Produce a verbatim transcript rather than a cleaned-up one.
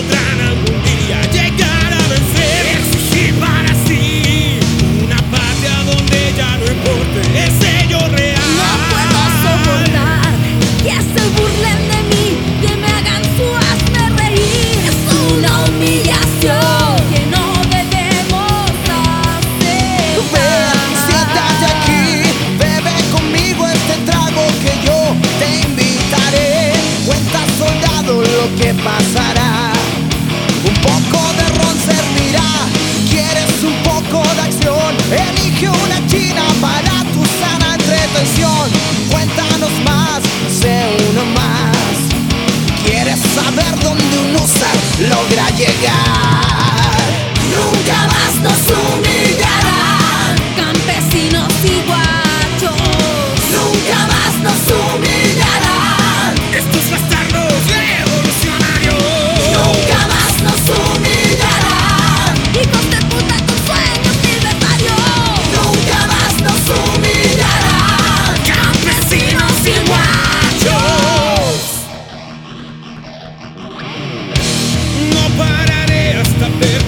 podrán algún día llegar a vencer. Exigir para sí una patria donde ya no importe el sello real. No puedo soportar que se burlen de mí, que me hagan su hazme reír. Es una humillación que no debemos hacer. Ven, siéntate aquí, bebe conmigo este trago que yo te invitaré. Cuenta, soldado, lo que pasará. Un poco de ron servirá. ¿Quieres un poco de acción? Elige una china para tu sana entretención. Cuéntanos más, sé uno más. ¿Quieres saber dónde un húsar logra llegar? Nunca más nos humillarán Campesinos y guachos, Nunca más nos humillarán. Estos bastardos revolucionarios Nunca más nos humillarán. hijos de puta con sueños libertarios. Nunca más nos humillarán. campesinos y guachos. No pararé hasta ver